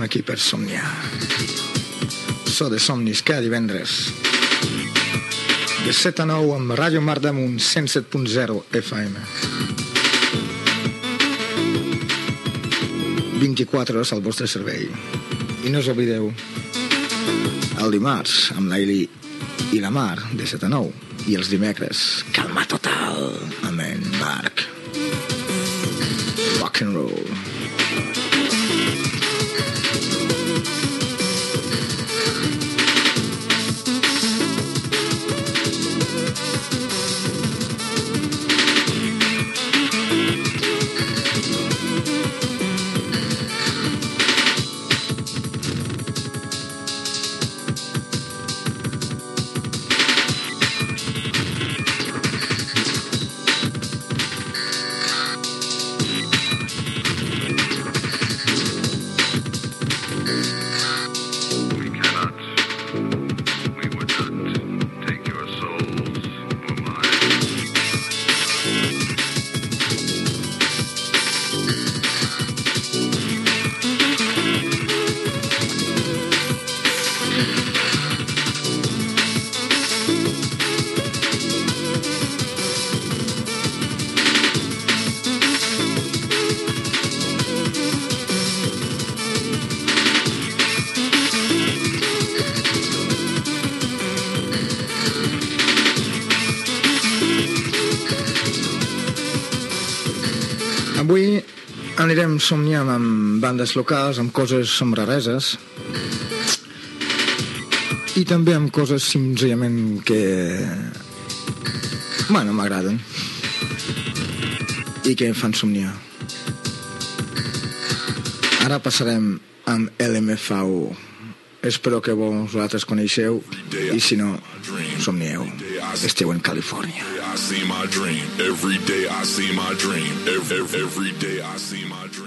aquí per somniar. So de somnis cada divendres de 7 a 9 amb Ràdio Mar d'Amunt 107.0 FM. 24 hores al vostre servei. I no us oblideu, el dimarts amb l'Aili i la Mar de 7 a 9, i els dimecres calma total amb en Marc. Rock and roll. Avui anirem somniant amb bandes locals, amb coses, amb rareses, i també amb coses senzillament que m'agraden i que em fan somniar. Ara passarem amb LMFAO. Espero que vosaltres coneixeu, i si no, somnieu. Esteu en Califòrnia. I see my dream. Every day I see my dream. Every day I see my dream.